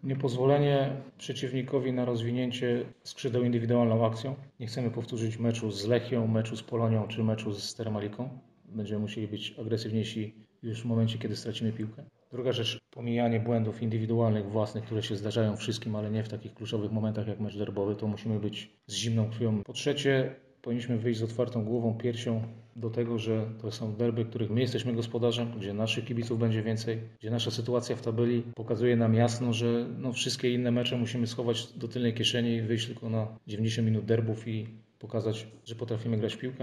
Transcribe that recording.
Niepozwolenie przeciwnikowi na rozwinięcie skrzydeł indywidualną akcją. Nie chcemy powtórzyć meczu z Lechią, meczu z Polonią czy meczu z Termaliką. Będziemy musieli być agresywniejsi już w momencie, kiedy stracimy piłkę. Druga rzecz, pomijanie błędów indywidualnych, własnych, które się zdarzają wszystkim, ale nie w takich kluczowych momentach jak mecz derbowy. To musimy być z zimną krwią. Po trzecie, powinniśmy wyjść z otwartą głową, piersią do tego, że to są derby, których my jesteśmy gospodarzem, gdzie naszych kibiców będzie więcej, gdzie nasza sytuacja w tabeli pokazuje nam jasno, że wszystkie inne mecze musimy schować do tylnej kieszeni i wyjść tylko na 90 minut derbów i pokazać, że potrafimy grać w piłkę.